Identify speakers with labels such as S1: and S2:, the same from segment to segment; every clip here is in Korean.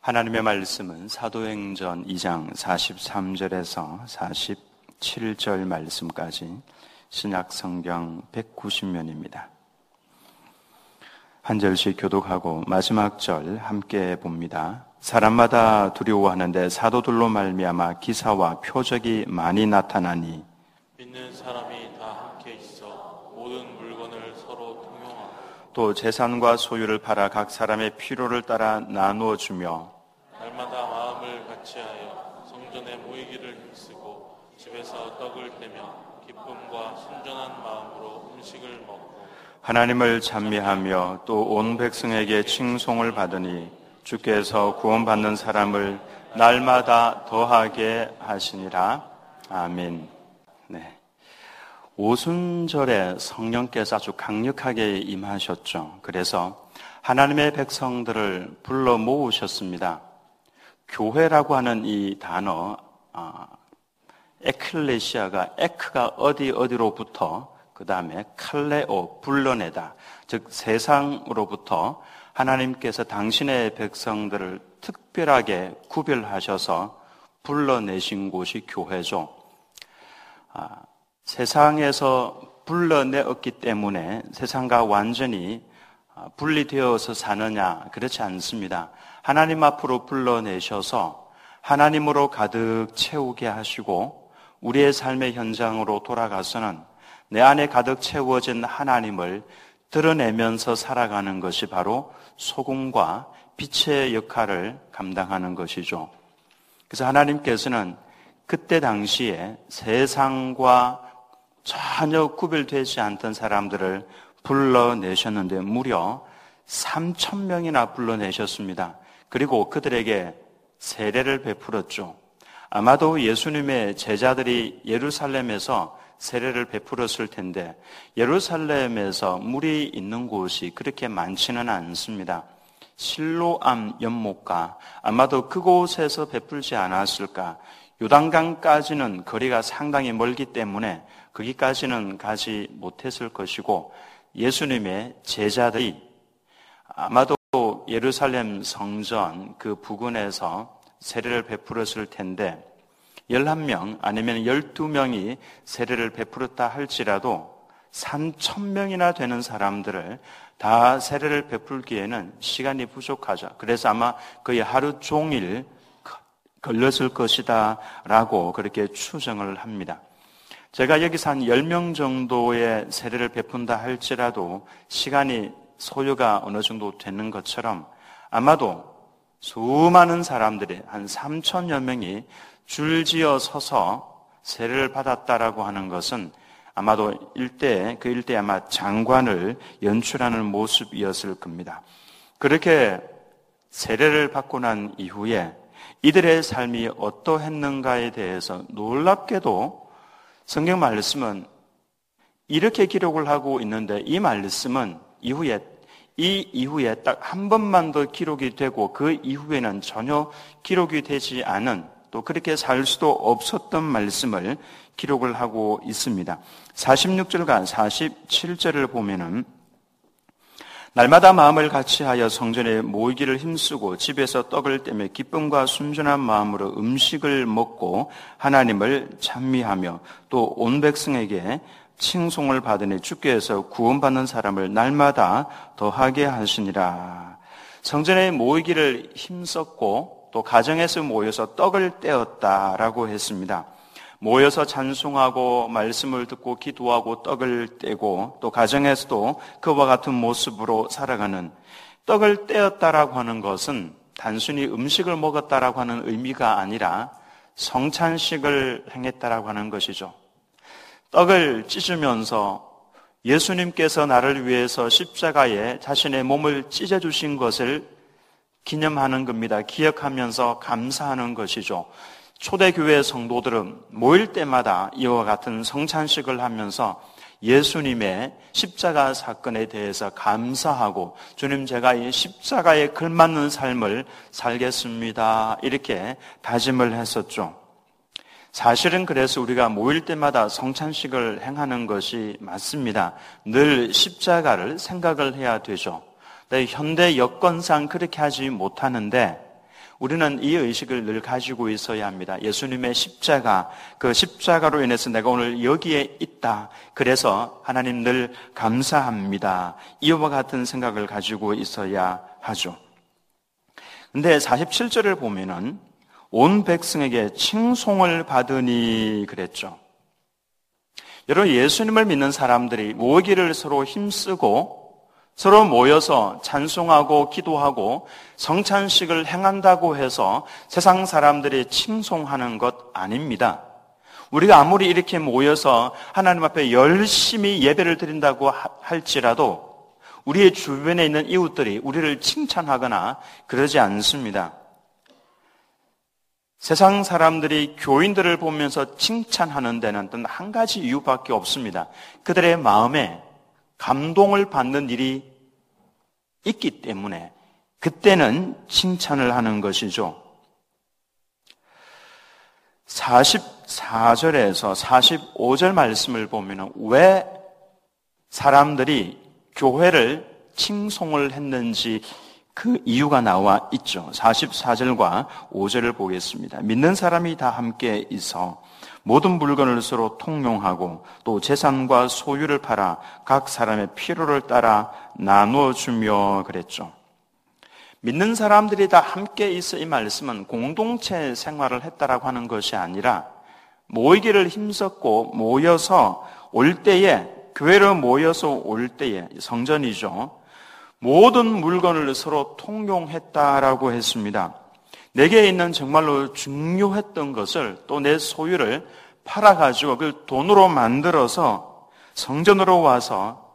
S1: 하나님의 말씀은 사도행전 2장 43절에서 47절 말씀까지 신약성경 190면입니다. 한 절씩 교독하고 마지막 절 함께 봅니다. 사람마다 두려워하는데 사도들로 말미암아 기사와 표적이 많이 나타나니
S2: 믿는 사람이 다 함께 있어 모든 물건을 서로 통용하고
S1: 또 재산과 소유를 팔아 각 사람의 필요를 따라 나누어 주며
S2: 날마다 마음을 같이하여 성전에 모이기를 힘쓰고 집에서 떡을 떼며 기쁨과 순전한 마음으로 음식을 먹고
S1: 하나님을 찬미하며 또 온 백성에게 칭송을 받으니 주께서 구원받는 사람을 날마다 더하게 하시니라. 아멘. 네. 오순절에 성령께서 아주 강력하게 임하셨죠. 그래서 하나님의 백성들을 불러 모으셨습니다. 교회라고 하는 이 단어, 에클레시아가 에크가 어디로부터 그 다음에 칼레오, 불러내다. 즉 세상으로부터 하나님께서 당신의 백성들을 특별하게 구별하셔서 불러내신 곳이 교회죠. 세상에서 불러내었기 때문에 세상과 완전히 분리되어서 사느냐? 그렇지 않습니다. 하나님 앞으로 불러내셔서 하나님으로 가득 채우게 하시고 우리의 삶의 현장으로 돌아가서는 내 안에 가득 채워진 하나님을 드러내면서 살아가는 것이 바로 소금과 빛의 역할을 감당하는 것이죠. 그래서 하나님께서는 그때 당시에 세상과 전혀 구별되지 않던 사람들을 불러내셨는데 무려 3,000명이나 불러내셨습니다. 그리고 그들에게 세례를 베풀었죠. 아마도 예수님의 제자들이 예루살렘에서 세례를 베풀었을 텐데 예루살렘에서 물이 있는 곳이 그렇게 많지는 않습니다. 실로암 연못가 아마도 그곳에서 베풀지 않았을까. 요단강까지는 거리가 상당히 멀기 때문에 거기까지는 가지 못했을 것이고 예수님의 제자들이 아마도 예루살렘 성전 그 부근에서 세례를 베풀었을 텐데 11명 아니면 12명이 세례를 베풀었다 할지라도 3,000명이나 되는 사람들을 다 세례를 베풀기에는 시간이 부족하죠. 그래서 아마 거의 하루 종일 걸렸을 것이다 라고 그렇게 추정을 합니다. 제가 여기서 한 10명 정도의 세례를 베푼다 할지라도 시간이 소요가 어느 정도 되는 것처럼 아마도 수많은 사람들이 한 3,000여 명이 줄지어 서서 세례를 받았다라고 하는 것은 아마도 그 일대에 아마 장관을 연출하는 모습이었을 겁니다. 그렇게 세례를 받고 난 이후에 이들의 삶이 어떠했는가에 대해서 놀랍게도 성경 말씀은 이렇게 기록을 하고 있는데 이 말씀은 이후에 딱 한 번만 더 기록이 되고 그 이후에는 전혀 기록이 되지 않은 또 그렇게 살 수도 없었던 말씀을 기록을 하고 있습니다. 46절과 47절을 보면은 날마다 마음을 같이하여 성전에 모이기를 힘쓰고 집에서 떡을 떼며 기쁨과 순전한 마음으로 음식을 먹고 하나님을 찬미하며 또 온 백성에게 칭송을 받으니 주께서 구원받는 사람을 날마다 더하게 하시니라. 성전에 모이기를 힘썼고 또 가정에서 모여서 떡을 떼었다라고 했습니다. 모여서 찬송하고 말씀을 듣고 기도하고 떡을 떼고 또 가정에서도 그와 같은 모습으로 살아가는 떡을 떼었다라고 하는 것은 단순히 음식을 먹었다라고 하는 의미가 아니라 성찬식을 행했다라고 하는 것이죠. 떡을 찢으면서 예수님께서 나를 위해서 십자가에 자신의 몸을 찢어주신 것을 기념하는 겁니다. 기억하면서 감사하는 것이죠. 초대교회 성도들은 모일 때마다 이와 같은 성찬식을 하면서 예수님의 십자가 사건에 대해서 감사하고 주님 제가 이 십자가에 걸맞는 삶을 살겠습니다. 이렇게 다짐을 했었죠. 사실은 그래서 우리가 모일 때마다 성찬식을 행하는 것이 맞습니다. 늘 십자가를 생각을 해야 되죠. 현대 여건상 그렇게 하지 못하는데 우리는 이 의식을 늘 가지고 있어야 합니다. 예수님의 십자가, 그 십자가로 인해서 내가 오늘 여기에 있다. 그래서 하나님 늘 감사합니다. 이와 같은 생각을 가지고 있어야 하죠. 근데 47절을 보면은 온 백성에게 칭송을 받으니 그랬죠. 여러분, 예수님을 믿는 사람들이 모이기를 서로 힘쓰고 서로 모여서 찬송하고 기도하고 성찬식을 행한다고 해서 세상 사람들이 칭송하는 것 아닙니다. 우리가 아무리 이렇게 모여서 하나님 앞에 열심히 예배를 드린다고 할지라도 우리의 주변에 있는 이웃들이 우리를 칭찬하거나 그러지 않습니다. 세상 사람들이 교인들을 보면서 칭찬하는 데는 단 한 가지 이유밖에 없습니다. 그들의 마음에 감동을 받는 일이 있기 때문에 그때는 칭찬을 하는 것이죠. 44절에서 45절 말씀을 보면 왜 사람들이 교회를 칭송을 했는지 그 이유가 나와 있죠. 44절과 5절을 보겠습니다. 믿는 사람이 다 함께 있어 모든 물건을 서로 통용하고 또 재산과 소유를 팔아 각 사람의 필요를 따라 나누어 주며 그랬죠. 믿는 사람들이 다 함께 있어 이 말씀은 공동체 생활을 했다라고 하는 것이 아니라 모이기를 힘썼고 모여서 올 때에 교회로 모여서 올 때에 성전이죠. 모든 물건을 서로 통용했다라고 했습니다. 내게 있는 정말로 중요했던 것을 또 내 소유를 팔아가지고 그 돈으로 만들어서 성전으로 와서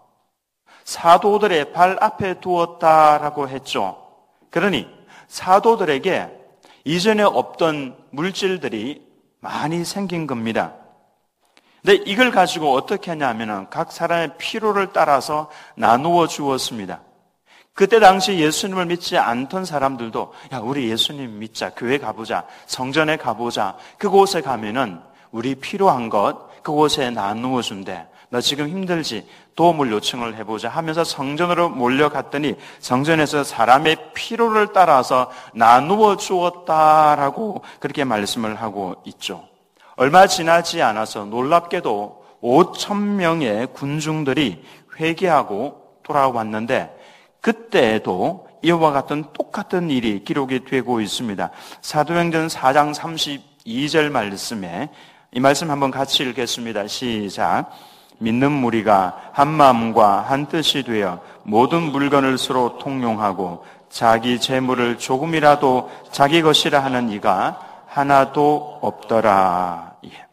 S1: 사도들의 발 앞에 두었다라고 했죠. 그러니 사도들에게 이전에 없던 물질들이 많이 생긴 겁니다. 근데 이걸 가지고 어떻게 하냐면은 각 사람의 필요를 따라서 나누어 주었습니다. 그때 당시 예수님을 믿지 않던 사람들도 야, 우리 예수님 믿자. 교회 가보자. 성전에 가보자. 그곳에 가면은 우리 필요한 것 그곳에 나누어 준대. 너 지금 힘들지? 도움을 요청을 해보자 하면서 성전으로 몰려갔더니 성전에서 사람의 필요를 따라서 나누어 주었다라고 그렇게 말씀을 하고 있죠. 얼마 지나지 않아서 놀랍게도 5,000명의 군중들이 회개하고 돌아왔는데 그때에도 이와 같은 똑같은 일이 기록이 되고 있습니다. 사도행전 4장 32절 말씀에 이 말씀 한번 같이 읽겠습니다. 시작. 믿는 무리가 한 마음과 한 뜻이 되어 모든 물건을 서로 통용하고 자기 재물을 조금이라도 자기 것이라 하는 이가 하나도 없더라. 예.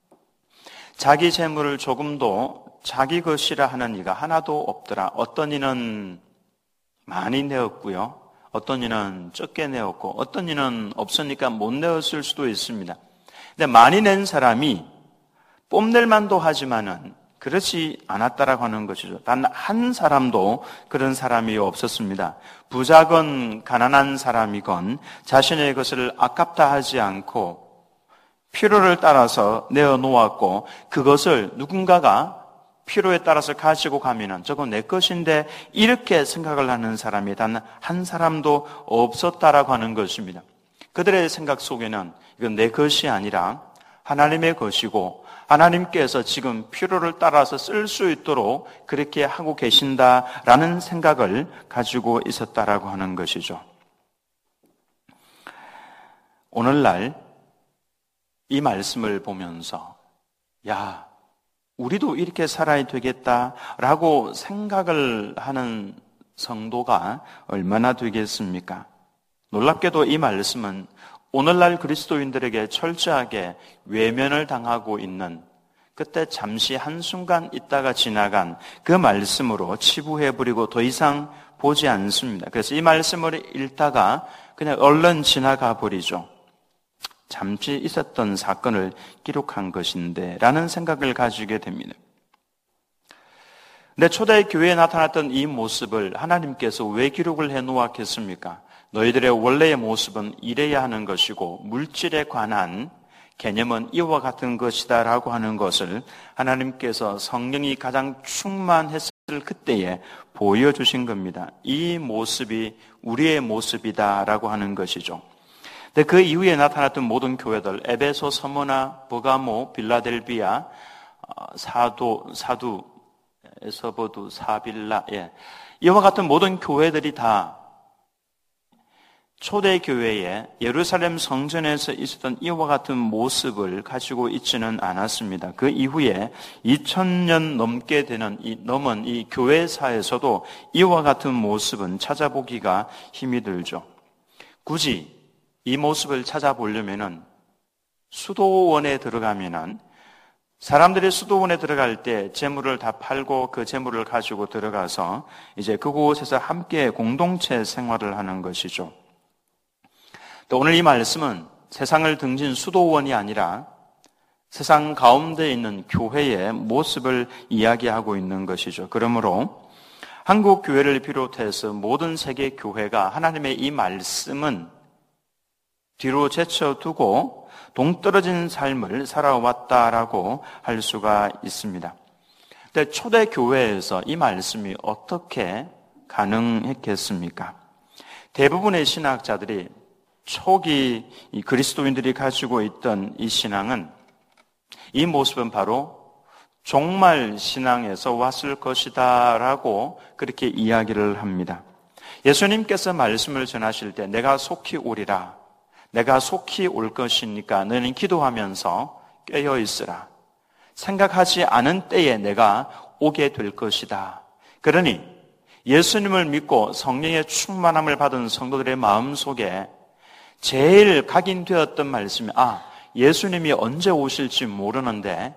S1: 자기 재물을 조금도 자기 것이라 하는 이가 하나도 없더라. 어떤 이는 많이 내었고요. 어떤 이는 적게 내었고 어떤 이는 없으니까 못 내었을 수도 있습니다. 근데 많이 낸 사람이 뽐낼 만도 하지만은 그렇지 않았다라고 하는 것이죠. 단 한 사람도 그런 사람이 없었습니다. 부자건 가난한 사람이건 자신의 것을 아깝다 하지 않고 필요를 따라서 내어놓았고 그것을 누군가가 필요에 따라서 가지고 가면은 저건 내 것인데 이렇게 생각을 하는 사람이 단 한 사람도 없었다라고 하는 것입니다. 그들의 생각 속에는 이건 내 것이 아니라 하나님의 것이고 하나님께서 지금 필요를 따라서 쓸 수 있도록 그렇게 하고 계신다라는 생각을 가지고 있었다라고 하는 것이죠. 오늘날 이 말씀을 보면서 야, 우리도 이렇게 살아야 되겠다라고 생각을 하는 성도가 얼마나 되겠습니까? 놀랍게도 이 말씀은 오늘날 그리스도인들에게 철저하게 외면을 당하고 있는 그때 잠시 한순간 있다가 지나간 그 말씀으로 치부해버리고 더 이상 보지 않습니다. 그래서 이 말씀을 읽다가 그냥 얼른 지나가 버리죠. 잠시 있었던 사건을 기록한 것인데 라는 생각을 가지게 됩니다. 근데 초대 교회에 나타났던 이 모습을 하나님께서 왜 기록을 해놓았겠습니까? 너희들의 원래의 모습은 이래야 하는 것이고 물질에 관한 개념은 이와 같은 것이다 라고 하는 것을 하나님께서 성령이 가장 충만했을 그때에 보여주신 겁니다. 이 모습이 우리의 모습이다 라고 하는 것이죠. 근데 그 이후에 나타났던 모든 교회들, 에베소, 서머나, 버가모, 빌라델비아, 사두, 에서버두, 사빌라, 이와 같은 모든 교회들이 다 초대교회에 예루살렘 성전에서 있었던 이와 같은 모습을 가지고 있지는 않았습니다. 그 이후에 2000년 넘게 넘은 이 교회사에서도 이와 같은 모습은 찾아보기가 힘이 들죠. 굳이 이 모습을 찾아보려면은 수도원에 들어가면은 사람들이 수도원에 들어갈 때 재물을 다 팔고 그 재물을 가지고 들어가서 이제 그곳에서 함께 공동체 생활을 하는 것이죠. 또 오늘 이 말씀은 세상을 등진 수도원이 아니라 세상 가운데 있는 교회의 모습을 이야기하고 있는 것이죠. 그러므로 한국 교회를 비롯해서 모든 세계 교회가 하나님의 이 말씀은 뒤로 제쳐두고 동떨어진 삶을 살아왔다라고 할 수가 있습니다. 근데 초대 교회에서 이 말씀이 어떻게 가능했겠습니까? 대부분의 신학자들이 초기 이 그리스도인들이 가지고 있던 이 신앙은, 이 모습은 바로 종말 신앙에서 왔을 것이다 라고 그렇게 이야기를 합니다. 예수님께서 말씀을 전하실 때 내가 속히 오리라, 내가 속히 올 것이니까 너는 기도하면서 깨어 있으라, 생각하지 않은 때에 내가 오게 될 것이다. 그러니 예수님을 믿고 성령의 충만함을 받은 성도들의 마음속에 제일 각인되었던 말씀이, 예수님이 언제 오실지 모르는데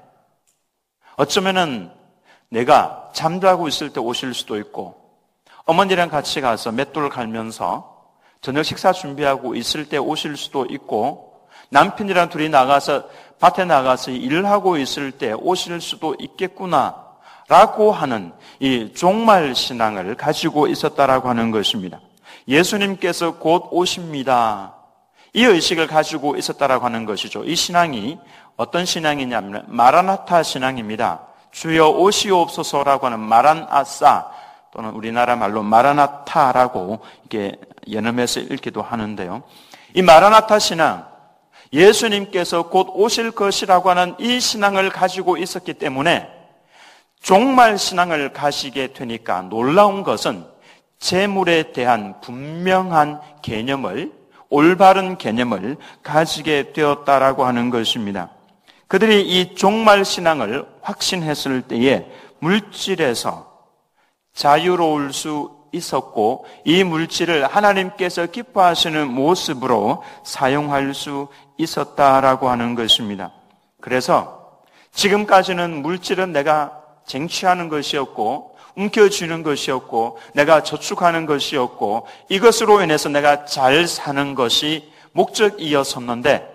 S1: 어쩌면은 내가 잠자고 있을 때 오실 수도 있고, 어머니랑 같이 가서 맷돌 갈면서 저녁 식사 준비하고 있을 때 오실 수도 있고, 남편이랑 둘이 나가서 밭에 나가서 일을 하고 있을 때 오실 수도 있겠구나 라고 하는 이 종말 신앙을 가지고 있었다라고 하는 것입니다. 예수님께서 곧 오십니다, 이 의식을 가지고 있었다라고 하는 것이죠. 이 신앙이 어떤 신앙이냐면 마라나타 신앙입니다. 주여 오시옵소서라고 하는 마란아싸, 또는 우리나라 말로 마라나타라고 이게 연음해서 읽기도 하는데요. 이 마라나타 신앙, 예수님께서 곧 오실 것이라고 하는 이 신앙을 가지고 있었기 때문에 종말 신앙을 가지게 되니까 놀라운 것은 재물에 대한 분명한 개념을, 올바른 개념을 가지게 되었다라고 하는 것입니다. 그들이 이 종말 신앙을 확신했을 때에 물질에서 자유로울 수 있었고, 이 물질을 하나님께서 기뻐하시는 모습으로 사용할 수 있었다라고 하는 것입니다. 그래서 지금까지는 물질은 내가 쟁취하는 것이었고, 움켜쥐는 것이었고, 내가 저축하는 것이었고, 이것으로 인해서 내가 잘 사는 것이 목적이었었는데,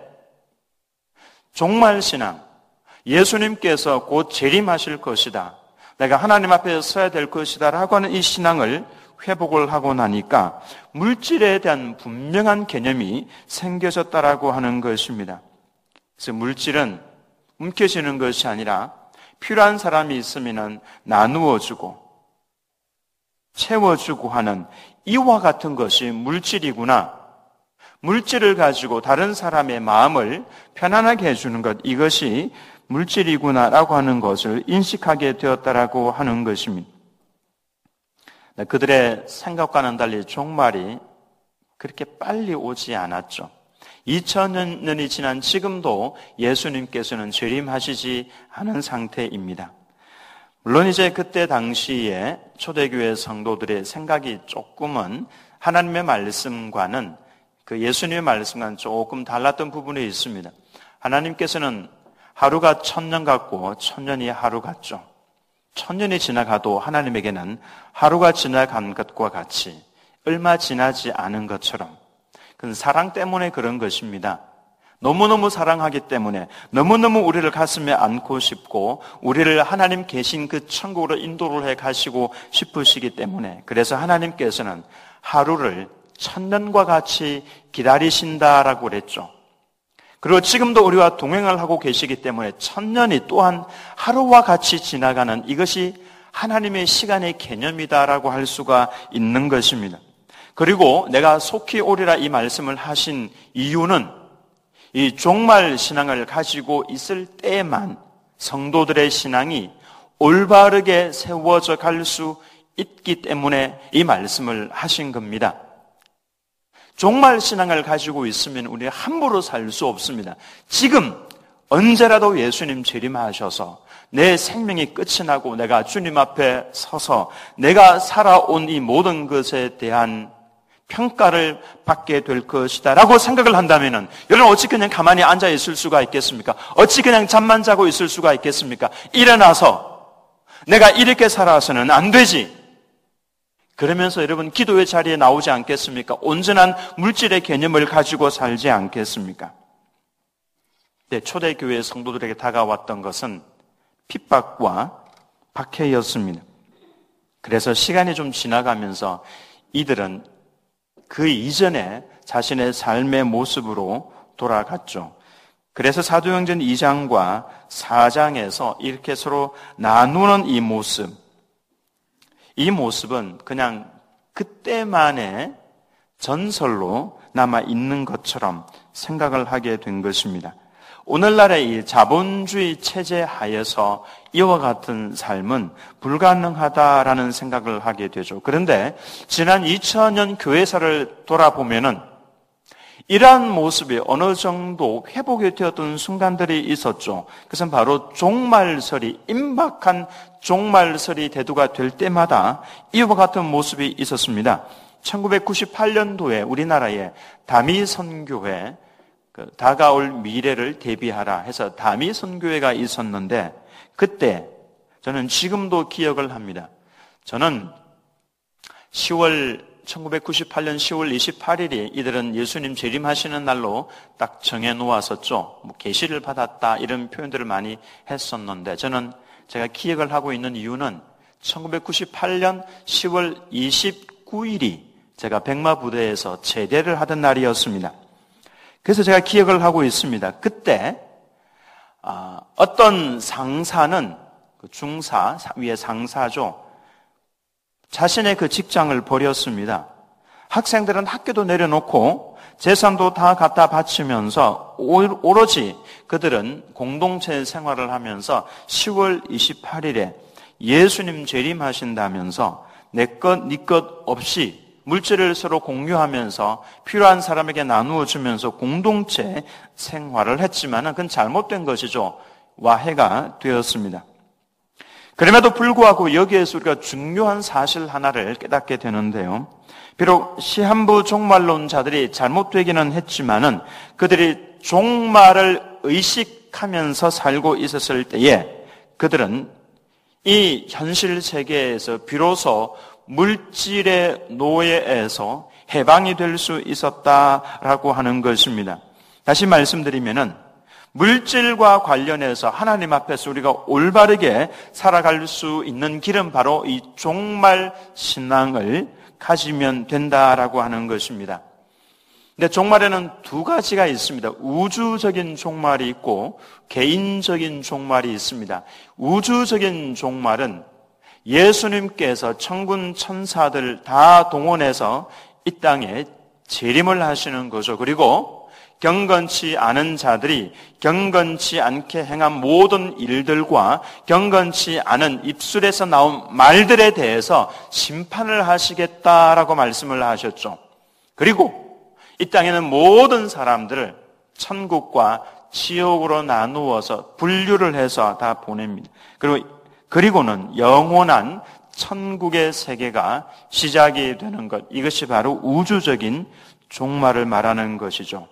S1: 종말 신앙, 예수님께서 곧 재림하실 것이다, 내가 하나님 앞에 서야 될 것이다 라고 하는 이 신앙을 회복을 하고 나니까 물질에 대한 분명한 개념이 생겨졌다라고 하는 것입니다. 그래서 물질은 움켜쥐는 것이 아니라 필요한 사람이 있으면 나누어주고 채워주고 하는 이와 같은 것이 물질이구나, 물질을 가지고 다른 사람의 마음을 편안하게 해주는 것, 이것이 물질이구나라고 하는 것을 인식하게 되었다라고 하는 것입니다. 그들의 생각과는 달리 종말이 그렇게 빨리 오지 않았죠. 2000년이 지난 지금도 예수님께서는 재림하시지 않은 상태입니다. 물론 이제 그때 당시에 초대교회 성도들의 생각이 조금은 하나님의 말씀과는, 그 예수님의 말씀과는 조금 달랐던 부분이 있습니다. 하나님께서는 하루가 1000년 같고 1000년이 하루 같죠. 1000년이 지나가도 하나님에게는 하루가 지나간 것과 같이 얼마 지나지 않은 것처럼, 그건 사랑 때문에 그런 것입니다. 너무너무 사랑하기 때문에 너무너무 우리를 가슴에 안고 싶고 우리를 하나님 계신 그 천국으로 인도를 해 가시고 싶으시기 때문에, 그래서 하나님께서는 하루를 1000년과 같이 기다리신다라고 그랬죠. 그리고 지금도 우리와 동행을 하고 계시기 때문에 1000년이 또한 하루와 같이 지나가는, 이것이 하나님의 시간의 개념이다라고 할 수가 있는 것입니다. 그리고 내가 속히 오리라 이 말씀을 하신 이유는 이 종말 신앙을 가지고 있을 때에만 성도들의 신앙이 올바르게 세워져 갈 수 있기 때문에 이 말씀을 하신 겁니다. 종말 신앙을 가지고 있으면 우리가 함부로 살 수 없습니다. 지금 언제라도 예수님 재림하셔서 내 생명이 끝이 나고 내가 주님 앞에 서서 내가 살아온 이 모든 것에 대한 평가를 받게 될 것이다 라고 생각을 한다면 여러분 어찌 그냥 가만히 앉아 있을 수가 있겠습니까? 어찌 그냥 잠만 자고 있을 수가 있겠습니까? 일어나서 내가 이렇게 살아서는 안 되지. 그러면서 여러분 기도의 자리에 나오지 않겠습니까? 온전한 물질의 개념을 가지고 살지 않겠습니까? 네, 초대교회 성도들에게 다가왔던 것은 핍박과 박해였습니다. 그래서 시간이 좀 지나가면서 이들은 그 이전에 자신의 삶의 모습으로 돌아갔죠. 그래서 사도행전 2장과 4장에서 이렇게 서로 나누는 이 모습은 그냥 그때만의 전설로 남아 있는 것처럼 생각을 하게 된 것입니다. 오늘날의 이 자본주의 체제 하에서 이와 같은 삶은 불가능하다라는 생각을 하게 되죠. 그런데 지난 2000년 교회사를 돌아보면은 이러한 모습이 어느 정도 회복이 되었던 순간들이 있었죠. 그것은 바로 종말설이, 임박한 종말설이 대두가 될 때마다 이와 같은 모습이 있었습니다. 1998년도에 우리나라에 다미 선교회, 다가올 미래를 대비하라 해서 다미 선교회가 있었는데 그때 저는 지금도 기억을 합니다. 저는 1998년 10월 28일이 이들은 예수님 재림하시는 날로 딱 정해놓았었죠. 계시를 받았다 이런 표현들을 많이 했었는데 저는 제가 기억을 하고 있는 이유는 1998년 10월 29일이 제가 백마부대에서 제대를 하던 날이었습니다. 그래서 제가 기억을 하고 있습니다. 그때 어떤 상사는 중사 위의 상사죠. 자신의 그 직장을 버렸습니다. 학생들은 학교도 내려놓고 재산도 다 갖다 바치면서 오로지 그들은 공동체 생활을 하면서 10월 28일에 예수님 재림하신다면서 내 것, 네 것 없이 물질을 서로 공유하면서 필요한 사람에게 나누어 주면서 공동체 생활을 했지만은 그건 잘못된 것이죠. 와해가 되었습니다. 그럼에도 불구하고 여기에서 우리가 중요한 사실 하나를 깨닫게 되는데요. 비록 시한부 종말론자들이 잘못되기는 했지만은 그들이 종말을 의식하면서 살고 있었을 때에 그들은 이 현실 세계에서 비로소 물질의 노예에서 해방이 될 수 있었다라고 하는 것입니다. 다시 말씀드리면은 물질과 관련해서 하나님 앞에서 우리가 올바르게 살아갈 수 있는 길은 바로 이 종말 신앙을 가지면 된다라고 하는 것입니다. 근데 종말에는 두 가지가 있습니다. 우주적인 종말이 있고 개인적인 종말이 있습니다. 우주적인 종말은 예수님께서 천군 천사들 다 동원해서 이 땅에 재림을 하시는 거죠. 그리고 경건치 않은 자들이 경건치 않게 행한 모든 일들과 경건치 않은 입술에서 나온 말들에 대해서 심판을 하시겠다라고 말씀을 하셨죠. 그리고 이 땅에는 모든 사람들을 천국과 지옥으로 나누어서 분류를 해서 다 보냅니다. 그리고는 영원한 천국의 세계가 시작이 되는 것. 이것이 바로 우주적인 종말을 말하는 것이죠.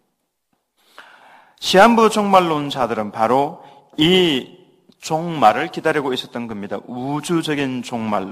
S1: 시한부 종말론자들은 바로 이 종말을 기다리고 있었던 겁니다. 우주적인 종말론.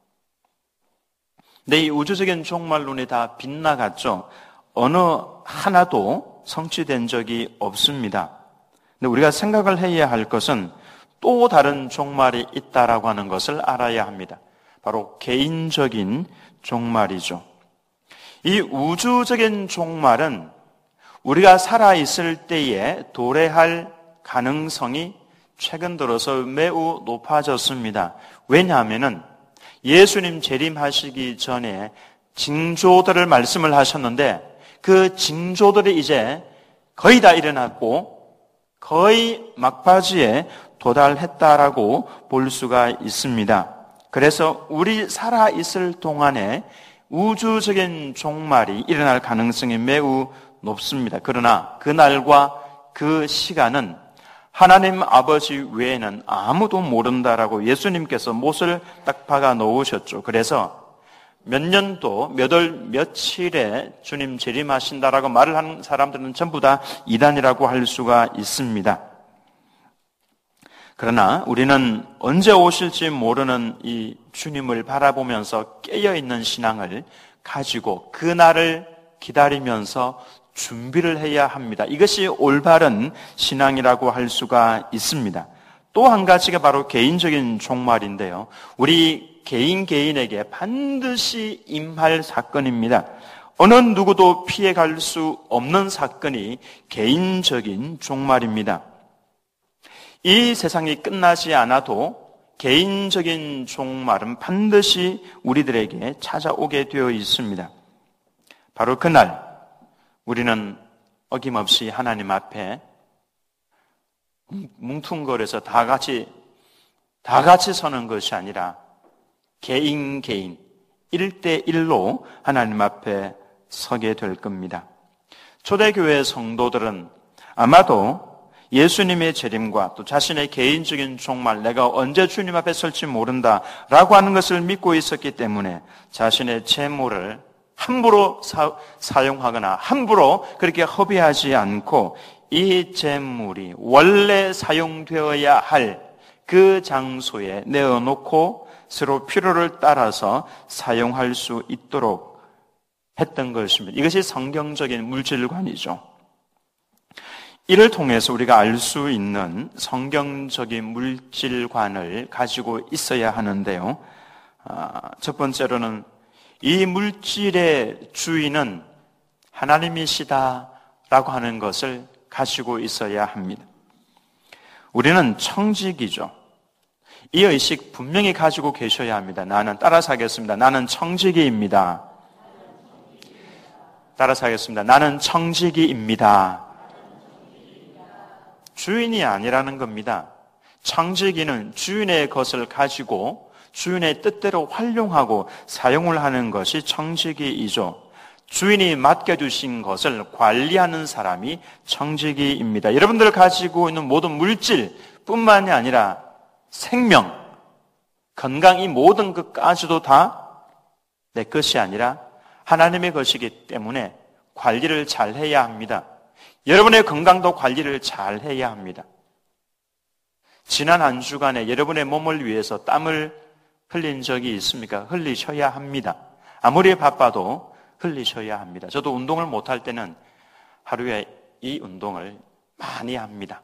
S1: 근데 이 우주적인 종말론이 다 빗나갔죠. 어느 하나도 성취된 적이 없습니다. 근데 우리가 생각을 해야 할 것은 또 다른 종말이 있다라고 하는 것을 알아야 합니다. 바로 개인적인 종말이죠. 이 우주적인 종말은 우리가 살아있을 때에 도래할 가능성이 최근 들어서 매우 높아졌습니다. 왜냐하면은 예수님 재림하시기 전에 징조들을 말씀을 하셨는데 그 징조들이 이제 거의 다 일어났고 거의 막바지에 도달했다라고 볼 수가 있습니다. 그래서 우리 살아있을 동안에 우주적인 종말이 일어날 가능성이 매우 높습니다. 그러나 그날과 그 시간은 하나님 아버지 외에는 아무도 모른다라고 예수님께서 못을 딱 박아 놓으셨죠. 그래서 몇 년도 몇 월 며칠에 주님 재림하신다라고 말을 하는 사람들은 전부 다 이단이라고 할 수가 있습니다. 그러나 우리는 언제 오실지 모르는 이 주님을 바라보면서 깨어있는 신앙을 가지고 그날을 기다리면서 준비를 해야 합니다. 이것이 올바른 신앙이라고 할 수가 있습니다. 또 한 가지가 바로 개인적인 종말인데요. 우리 개인에게 반드시 임할 사건입니다. 어느 누구도 피해갈 수 없는 사건이 개인적인 종말입니다. 이 세상이 끝나지 않아도 개인적인 종말은 반드시 우리들에게 찾아오게 되어 있습니다. 바로 그날 우리는 어김없이 하나님 앞에 뭉퉁거려서 다 같이 서는 것이 아니라 개인 1대1로 하나님 앞에 서게 될 겁니다. 초대교회 성도들은 아마도 예수님의 재림과 또 자신의 개인적인 종말, 내가 언제 주님 앞에 설지 모른다라고 하는 것을 믿고 있었기 때문에 자신의 재물을 함부로 사용하거나 함부로 그렇게 허비하지 않고 이 재물이 원래 사용되어야 할 그 장소에 내어놓고 서로 필요를 따라서 사용할 수 있도록 했던 것입니다. 이것이 성경적인 물질관이죠. 이를 통해서 우리가 알 수 있는 성경적인 물질관을 가지고 있어야 하는데요. 첫 번째로는 이 물질의 주인은 하나님이시다라고 하는 것을 가지고 있어야 합니다. 우리는 청직이죠. 이 의식 분명히 가지고 계셔야 합니다. 나는 따라서 하겠습니다. 나는 청지기입니다. 따라서 하겠습니다. 나는 청지기입니다. 주인이 아니라는 겁니다. 청지기는 주인의 것을 가지고 주인의 뜻대로 활용하고 사용을 하는 것이 청지기이죠. 주인이 맡겨주신 것을 관리하는 사람이 청지기입니다. 여러분들 가지고 있는 모든 물질뿐만이 아니라 생명, 건강, 이 모든 것까지도 다 내 것이 아니라 하나님의 것이기 때문에 관리를 잘 해야 합니다. 여러분의 건강도 관리를 잘 해야 합니다. 지난 한 주간에 여러분의 몸을 위해서 땀을 흘린 적이 있습니까? 흘리셔야 합니다. 아무리 바빠도 흘리셔야 합니다. 저도 운동을 못할 때는 하루에 이 운동을 많이 합니다.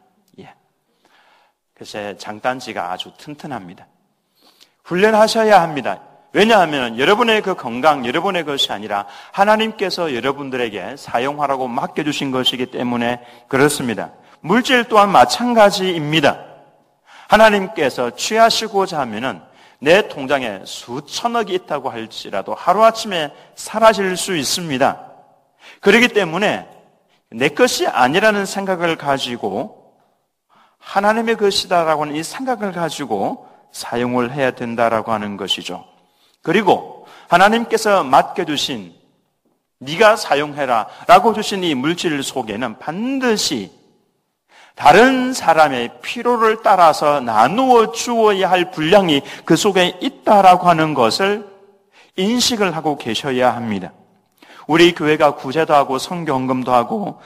S1: 그래서 장단지가 아주 튼튼합니다. 훈련하셔야 합니다. 왜냐하면 여러분의 그 건강, 여러분의 것이 아니라 하나님께서 여러분들에게 사용하라고 맡겨주신 것이기 때문에 그렇습니다. 물질 또한 마찬가지입니다. 하나님께서 취하시고자 하면은 내 통장에 수천억이 있다고 할지라도 하루아침에 사라질 수 있습니다. 그렇기 때문에 내 것이 아니라는 생각을 가지고 하나님의 것이다라고 하는 이 생각을 가지고 사용을 해야 된다라고 하는 것이죠. 그리고 하나님께서 맡겨주신 네가 사용해라 라고 주신 이 물질 속에는 반드시 다른 사람의 필요를 따라서 나누어 주어야 할 분량이 그 속에 있다라고 하는 것을 인식을 하고 계셔야 합니다. 우리 교회가 구제도 하고 성경금도 하고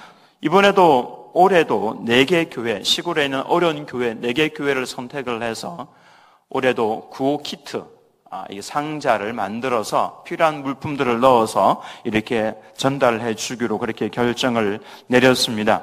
S1: 올해도 4개 교회, 시골에 있는 어려운 교회 4개 교회를 선택을 해서 올해도 구호 키트, 이 상자를 만들어서 필요한 물품들을 넣어서 이렇게 전달해 주기로 그렇게 결정을 내렸습니다.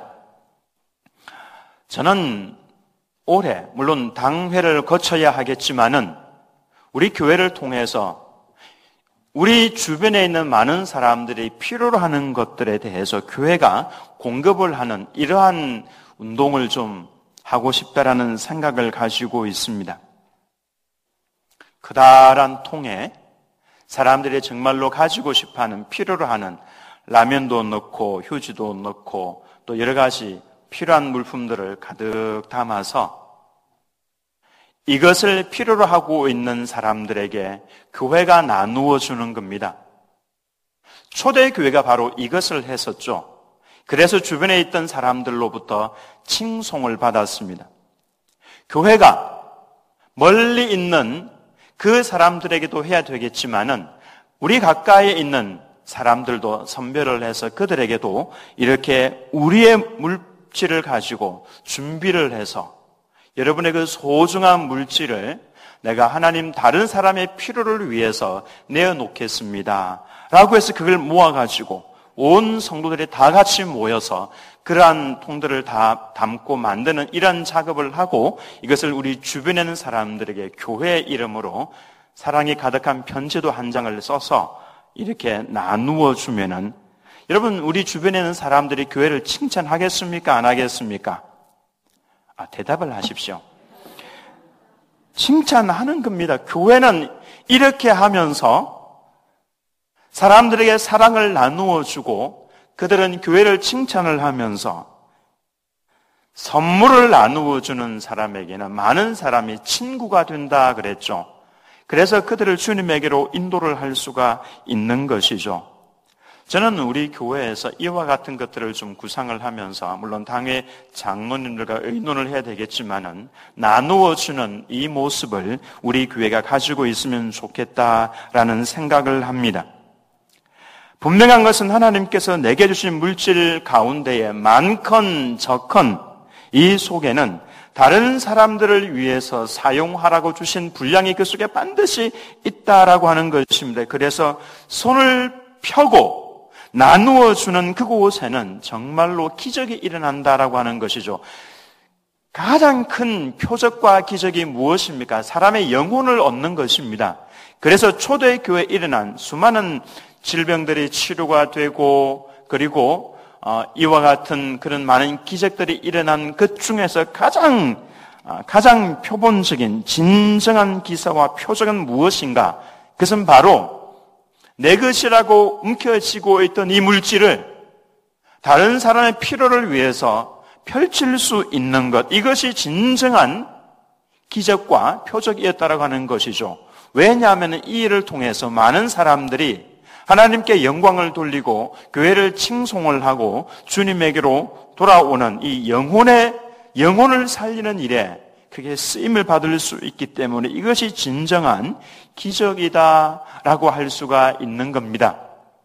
S1: 저는 올해 물론 당회를 거쳐야 하겠지만은 우리 교회를 통해서 우리 주변에 있는 많은 사람들이 필요로 하는 것들에 대해서 교회가 공급을 하는 이러한 운동을 좀 하고 싶다라는 생각을 가지고 있습니다. 커다란 통에 사람들이 정말로 가지고 싶어하는, 필요로 하는 라면도 넣고 휴지도 넣고 또 여러 가지 필요한 물품들을 가득 담아서 이것을 필요로 하고 있는 사람들에게 교회가 나누어 주는 겁니다. 초대교회가 바로 이것을 했었죠. 그래서 주변에 있던 사람들로부터 칭송을 받았습니다. 교회가 멀리 있는 그 사람들에게도 해야 되겠지만은 우리 가까이에 있는 사람들도 선별을 해서 그들에게도 이렇게 우리의 물질을 가지고 준비를 해서 여러분의 그 소중한 물질을 내가 하나님 다른 사람의 필요를 위해서 내어놓겠습니다 라고 해서 그걸 모아가지고 온 성도들이 다 같이 모여서 그러한 통들을 다 담고 만드는 이런 작업을 하고 이것을 우리 주변에 있는 사람들에게 교회의 이름으로 사랑이 가득한 편지도 한 장을 써서 이렇게 나누어 주면은 여러분 우리 주변에 있는 사람들이 교회를 칭찬하겠습니까? 안 하겠습니까? 대답을 하십시오. 칭찬하는 겁니다. 교회는 이렇게 하면서 사람들에게 사랑을 나누어 주고 그들은 교회를 칭찬을 하면서 선물을 나누어 주는 사람에게는 많은 사람이 친구가 된다 그랬죠. 그래서 그들을 주님에게로 인도를 할 수가 있는 것이죠. 저는 우리 교회에서 이와 같은 것들을 좀 구상을 하면서 물론 당회 장로님들과 의논을 해야 되겠지만은 나누어 주는 이 모습을 우리 교회가 가지고 있으면 좋겠다라는 생각을 합니다. 분명한 것은 하나님께서 내게 주신 물질 가운데에 많건 적건 이 속에는 다른 사람들을 위해서 사용하라고 주신 분량이 그 속에 반드시 있다라고 하는 것입니다. 그래서 손을 펴고 나누어 주는 그곳에는 정말로 기적이 일어난다라고 하는 것이죠. 가장 큰 표적과 기적이 무엇입니까? 사람의 영혼을 얻는 것입니다. 그래서 초대교회에 일어난 수많은 질병들이 치료가 되고 그리고 이와 같은 그런 많은 기적들이 일어난 것 중에서 가장 표본적인 진정한 기사와 표적은 무엇인가? 그것은 바로 내 것이라고 움켜쥐고 있던 이 물질을 다른 사람의 필요를 위해서 펼칠 수 있는 것, 이것이 진정한 기적과 표적이었다라고 하는 것이죠. 왜냐하면 이 일을 통해서 많은 사람들이 하나님께 영광을 돌리고 교회를 칭송을 하고 주님에게로 돌아오는 이 영혼을 살리는 일에 그게 쓰임을 받을 수 있기 때문에 이것이 진정한 기적이다라고 할 수가 있는 겁니다.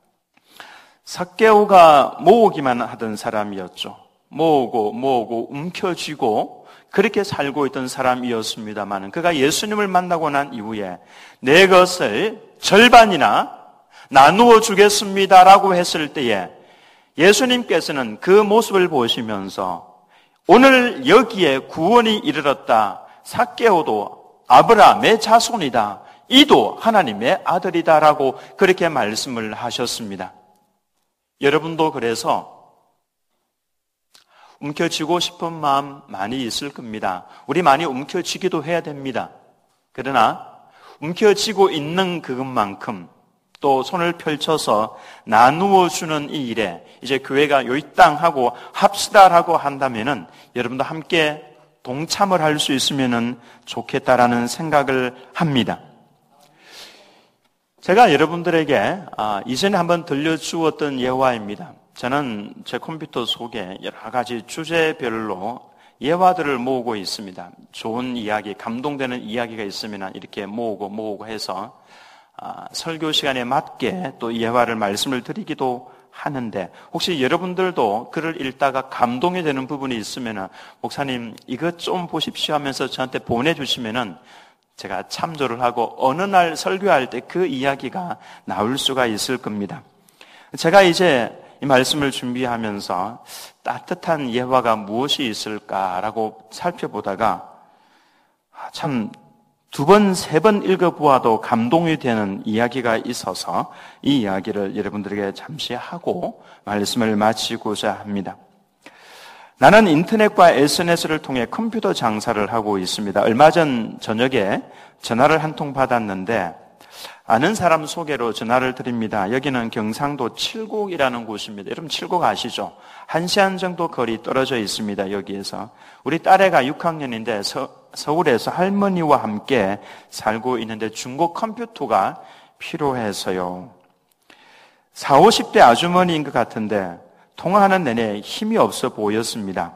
S1: 삭개오가 모으기만 하던 사람이었죠. 모으고 움켜쥐고 그렇게 살고 있던 사람이었습니다만 그가 예수님을 만나고 난 이후에 내 것을 절반이나 나누어 주겠습니다라고 했을 때에 예수님께서는 그 모습을 보시면서 오늘 여기에 구원이 이르렀다. 삭개오도 아브라함의 자손이다. 이도 하나님의 아들이다라고 그렇게 말씀을 하셨습니다. 여러분도 그래서 움켜쥐고 싶은 마음 많이 있을 겁니다. 우리 많이 움켜쥐기도 해야 됩니다. 그러나 움켜쥐고 있는 그것만큼 또 손을 펼쳐서 나누어 주는 이 일에 이제 교회가 요이땅하고 합시다라고 한다면은 여러분도 함께 동참을 할 수 있으면은 좋겠다라는 생각을 합니다. 제가 여러분들에게 이전에 한번 들려주었던 예화입니다. 저는 제 컴퓨터 속에 여러 가지 주제별로 예화들을 모으고 있습니다. 좋은 이야기, 감동되는 이야기가 있으면 이렇게 모으고 해서 설교 시간에 맞게 또 예화를 말씀을 드리기도 하는데 혹시 여러분들도 글을 읽다가 감동이 되는 부분이 있으면 목사님 이것 좀 보십시오 하면서 저한테 보내주시면은 제가 참조를 하고 어느 날 설교할 때 그 이야기가 나올 수가 있을 겁니다. 제가 이제 이 말씀을 준비하면서 따뜻한 예화가 무엇이 있을까라고 살펴보다가 참 2번, 3번 읽어보아도 감동이 되는 이야기가 있어서 이 이야기를 여러분들에게 잠시 하고 말씀을 마치고자 합니다. 나는 인터넷과 SNS를 통해 컴퓨터 장사를 하고 있습니다. 얼마 전 저녁에 전화를 한 통 받았는데 아는 사람 소개로 전화를 드립니다. 여기는 경상도 칠곡이라는 곳입니다. 여러분 칠곡 아시죠? 1시간 정도 거리 떨어져 있습니다. 여기에서. 우리 딸애가 6학년인데 서울에서 할머니와 함께 살고 있는데 중고 컴퓨터가 필요해서요. 40, 50대 아주머니인 것 같은데 통화하는 내내 힘이 없어 보였습니다.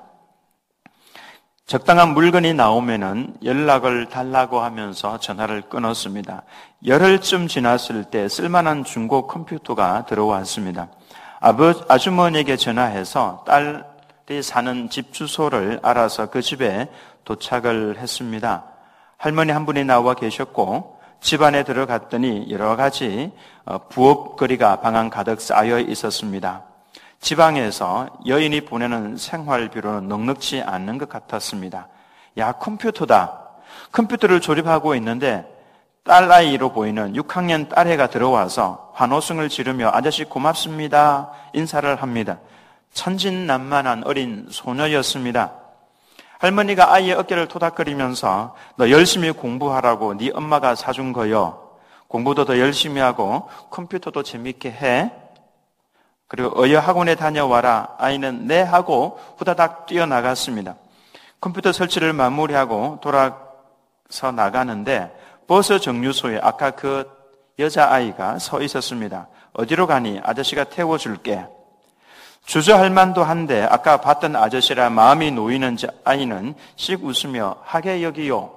S1: 적당한 물건이 나오면은 연락을 달라고 하면서 전화를 끊었습니다. 열흘쯤 지났을 때 쓸만한 중고 컴퓨터가 들어왔습니다. 아주머니에게 전화해서 딸이 사는 집 주소를 알아서 그 집에 도착을 했습니다. 할머니 한 분이 나와 계셨고 집 안에 들어갔더니 여러 가지 부업거리가 방 안 가득 쌓여 있었습니다. 지방에서 여인이 보내는 생활비로는 넉넉지 않는 것 같았습니다. 야, 컴퓨터다. 컴퓨터를 조립하고 있는데 딸아이로 보이는 6학년 딸애가 들어와서 환호성을 지르며 아저씨 고맙습니다. 인사를 합니다. 천진난만한 어린 소녀였습니다. 할머니가 아이의 어깨를 토닥거리면서 너 열심히 공부하라고 네 엄마가 사준 거요. 공부도 더 열심히 하고 컴퓨터도 재밌게 해. 그리고 어여 학원에 다녀와라. 아이는 네 하고 후다닥 뛰어나갔습니다. 컴퓨터 설치를 마무리하고 돌아서 나가는데 버스 정류소에 아까 그 여자아이가 서 있었습니다. 어디로 가니? 아저씨가 태워줄게. 주저할 만도 한데 아까 봤던 아저씨라 마음이 놓이는지 아이는 씩 웃으며 하게 여기요.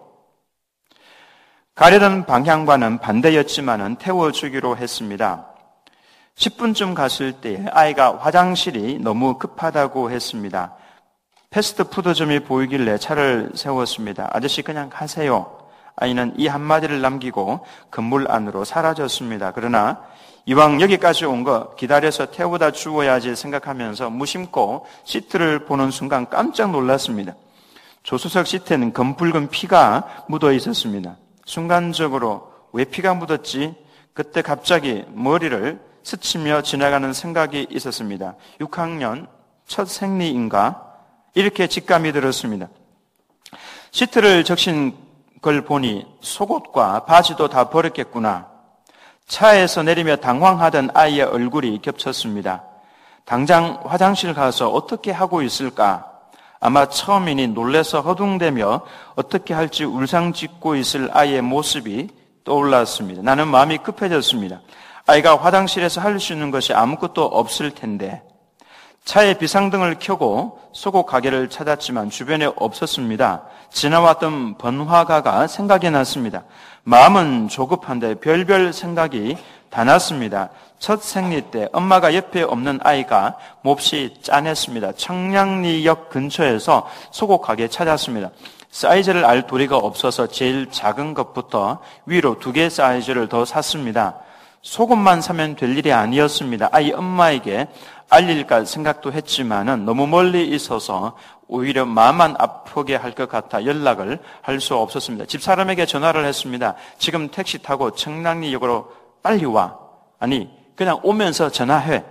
S1: 가려던 방향과는 반대였지만은 태워주기로 했습니다. 10분쯤 갔을 때 아이가 화장실이 너무 급하다고 했습니다. 패스트푸드점이 보이길래 차를 세웠습니다. 아저씨 그냥 가세요. 아이는 이 한마디를 남기고 건물 안으로 사라졌습니다. 그러나 이왕 여기까지 온 거 기다려서 태우다 주워야지 생각하면서 무심코 시트를 보는 순간 깜짝 놀랐습니다. 조수석 시트에는 검붉은 피가 묻어 있었습니다. 순간적으로 왜 피가 묻었지? 그때 갑자기 머리를 스치며 지나가는 생각이 있었습니다. 6학년 첫 생리인가? 이렇게 직감이 들었습니다. 시트를 적신 걸 보니 속옷과 바지도 다 버렸겠구나. 차에서 내리며 당황하던 아이의 얼굴이 겹쳤습니다. 당장 화장실 가서 어떻게 하고 있을까? 아마 처음이니 놀래서 허둥대며 어떻게 할지 울상짓고 있을 아이의 모습이 떠올랐습니다. 나는 마음이 급해졌습니다. 아이가 화장실에서 할 수 있는 것이 아무것도 없을 텐데 차에 비상등을 켜고 속옷 가게를 찾았지만 주변에 없었습니다. 지나왔던 번화가가 생각이 났습니다. 마음은 조급한데 별별 생각이 다 났습니다. 첫 생리 때 엄마가 옆에 없는 아이가 몹시 짠했습니다. 청량리역 근처에서 속옷 가게 찾았습니다. 사이즈를 알 도리가 없어서 제일 작은 것부터 위로 2개 사이즈를 더 샀습니다. 속옷만 사면 될 일이 아니었습니다. 아이 엄마에게 알릴까 생각도 했지만은 너무 멀리 있어서 오히려 마음만 아프게 할 것 같아 연락을 할 수 없었습니다. 집사람에게 전화를 했습니다. 지금 택시 타고 청량리역으로 빨리 와. 아니 그냥 오면서 전화해.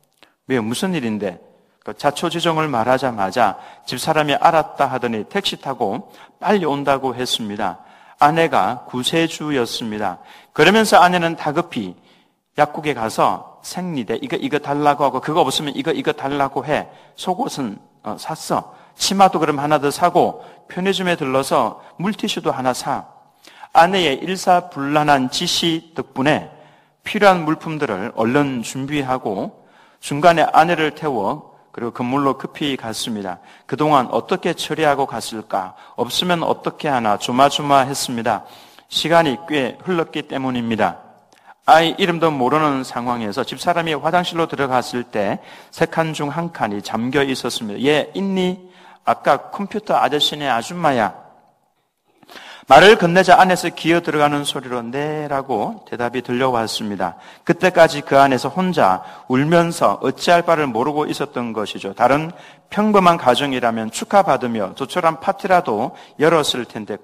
S1: 왜 무슨 일인데? 자초지종을 말하자마자 집사람이 알았다 하더니 택시 타고 빨리 온다고 했습니다. 아내가 구세주였습니다. 그러면서 아내는 다급히 약국에 가서 생리대 이거 달라고 하고 그거 없으면 이거 달라고 해. 속옷은 샀어. 치마도 그럼 하나 더 사고 편의점에 들러서 물티슈도 하나 사. 아내의 일사불란한 지시 덕분에 필요한 물품들을 얼른 준비하고 중간에 아내를 태워 그리고 건물로 급히 갔습니다. 그동안 어떻게 처리하고 갔을까? 없으면 어떻게 하나 조마조마했습니다. 시간이 꽤 흘렀기 때문입니다. 아이 이름도 모르는 상황에서 집사람이 화장실로 들어갔을 때 3칸 중 1칸이 잠겨 있었습니다. 얘 있니? 아까 컴퓨터 아저씨네 아줌마야. 말을 건네자 안에서 기어 들어가는 소리로 네라고 대답이 들려왔습니다. 그때까지 그 안에서 혼자 울면서 어찌할 바를 모르고 있었던 것이죠. 다른 평범한 가정이라면 축하받으며 조촐한 파티라도 열었을 텐데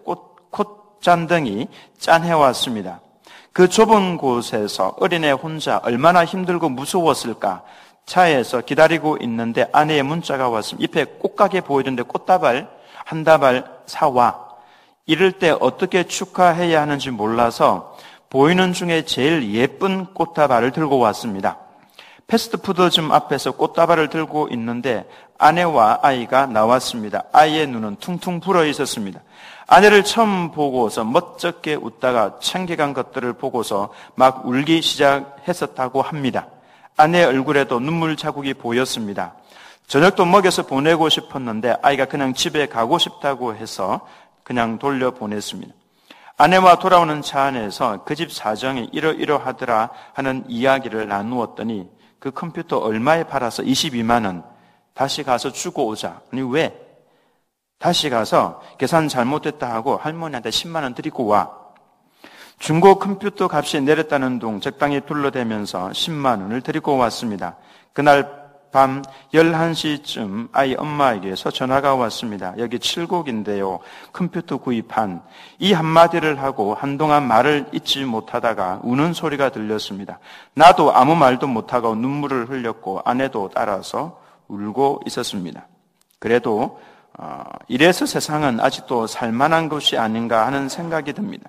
S1: 콧잔등이 짠해왔습니다. 그 좁은 곳에서 어린애 혼자 얼마나 힘들고 무서웠을까. 차에서 기다리고 있는데 아내의 문자가 왔습니다. 잎에 꽃가게 보이던데 꽃다발 한 다발 사와. 이럴 때 어떻게 축하해야 하는지 몰라서 보이는 중에 제일 예쁜 꽃다발을 들고 왔습니다. 패스트푸드점 앞에서 꽃다발을 들고 있는데 아내와 아이가 나왔습니다. 아이의 눈은 퉁퉁 불어 있었습니다. 아내를 처음 보고서 멋쩍게 웃다가 챙겨간 것들을 보고서 막 울기 시작했었다고 합니다. 아내의 얼굴에도 눈물 자국이 보였습니다. 저녁도 먹여서 보내고 싶었는데 아이가 그냥 집에 가고 싶다고 해서 그냥 돌려보냈습니다. 아내와 돌아오는 차 안에서 그 집 사정이 이러이러하더라 하는 이야기를 나누었더니 그 컴퓨터 얼마에 팔아서 22만 원 다시 가서 주고 오자. 아니 왜? 다시 가서 계산 잘못됐다 하고 할머니한테 10만 원 드리고 와. 중고 컴퓨터 값이 내렸다는 둥 적당히 둘러대면서 10만 원을 드리고 왔습니다. 그날 밤 11시쯤 아이 엄마에게서 전화가 왔습니다. 여기 7곡인데요. 컴퓨터 구입한 이 한마디를 하고 한동안 말을 잇지 못하다가 우는 소리가 들렸습니다. 나도 아무 말도 못하고 눈물을 흘렸고 아내도 따라서 울고 있었습니다. 그래도 이래서 세상은 아직도 살만한 것이 아닌가 하는 생각이 듭니다.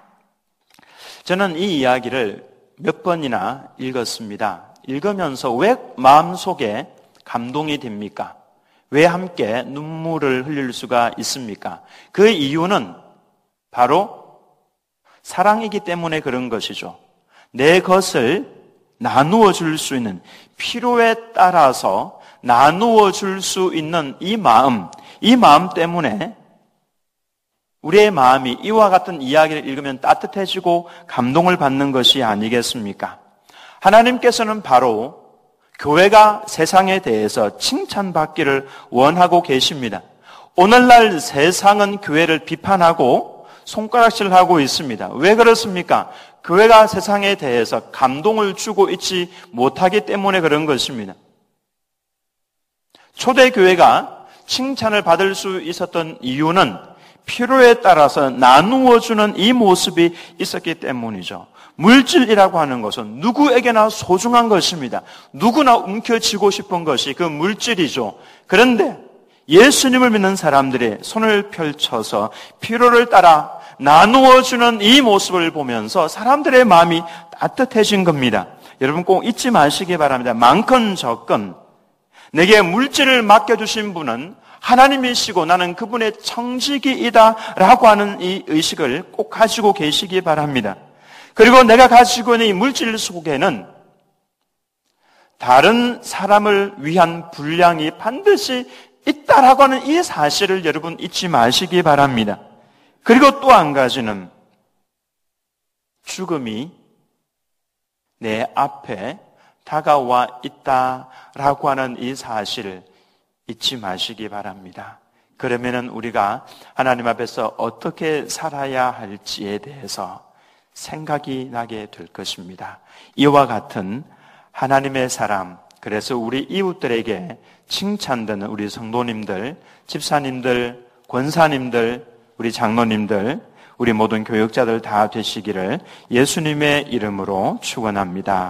S1: 저는 이 이야기를 몇 번이나 읽었습니다. 읽으면서 왜 마음속에 감동이 됩니까? 왜 함께 눈물을 흘릴 수가 있습니까? 그 이유는 바로 사랑이기 때문에 그런 것이죠. 내 것을 나누어 줄 수 있는, 필요에 따라서 나누어 줄 수 있는 이 마음 때문에 우리의 마음이 이와 같은 이야기를 읽으면 따뜻해지고 감동을 받는 것이 아니겠습니까? 하나님께서는 바로 교회가 세상에 대해서 칭찬받기를 원하고 계십니다. 오늘날 세상은 교회를 비판하고 손가락질하고 있습니다. 왜 그렇습니까? 교회가 세상에 대해서 감동을 주고 있지 못하기 때문에 그런 것입니다. 초대교회가 칭찬을 받을 수 있었던 이유는 필요에 따라서 나누어주는 이 모습이 있었기 때문이죠. 물질이라고 하는 것은 누구에게나 소중한 것입니다. 누구나 움켜쥐고 싶은 것이 그 물질이죠. 그런데 예수님을 믿는 사람들이 손을 펼쳐서 필요를 따라 나누어주는 이 모습을 보면서 사람들의 마음이 따뜻해진 겁니다. 여러분 꼭 잊지 마시기 바랍니다. 많건 적건 내게 물질을 맡겨주신 분은 하나님이시고 나는 그분의 청지기이다라고 하는 이 의식을 꼭 가지고 계시기 바랍니다. 그리고 내가 가지고 있는 이 물질 속에는 다른 사람을 위한 분량이 반드시 있다라고 하는 이 사실을 여러분 잊지 마시기 바랍니다. 그리고 또 한 가지는 죽음이 내 앞에 다가와 있다라고 하는 이 사실을 잊지 마시기 바랍니다. 그러면은 우리가 하나님 앞에서 어떻게 살아야 할지에 대해서 생각이 나게 될 것입니다. 이와 같은 하나님의 사람, 그래서 우리 이웃들에게 칭찬되는 우리 성도님들, 집사님들, 권사님들, 우리 장로님들, 우리 모든 교육자들 다 되시기를 예수님의 이름으로 축원합니다.